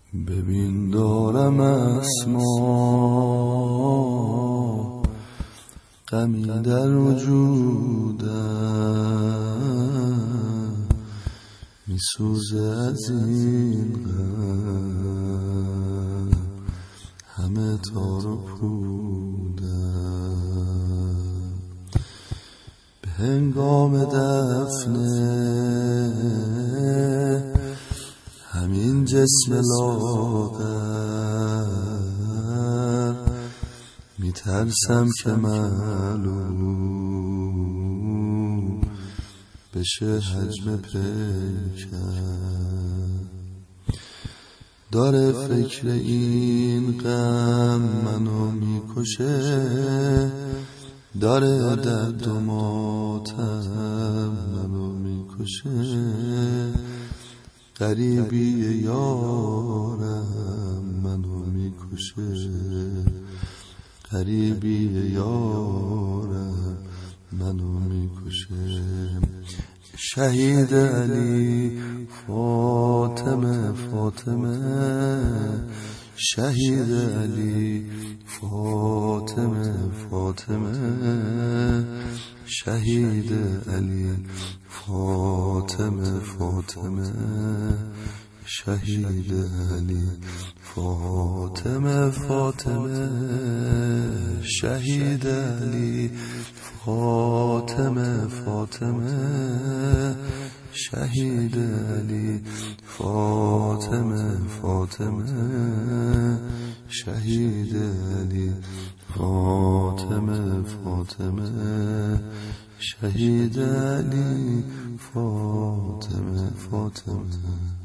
ببین دارم اسما غمی در وجودم، میسوزه از این غم همه تار و پودم. به هنگام دفنه همین جسم لاغر میترسم که معلوم بشه حجم پیکر. داره فکر این غم منو میکشه، داره درد و ماتم منو میکشه. غریبی یارم منو میکشه، غریبی یارم منو میکشه. شهید علی فاطمه فاطمه، شهید علی فاطمه فاطمه، شهید علی فاطمه فاطمه، شهید علی فاطمه فاطمه، شهید علی فاطمه فاطمه، شهید علی فاطمه فاطمه، شهید علی فاطمه فاطمه، شهید علی فاطمه فاطمه.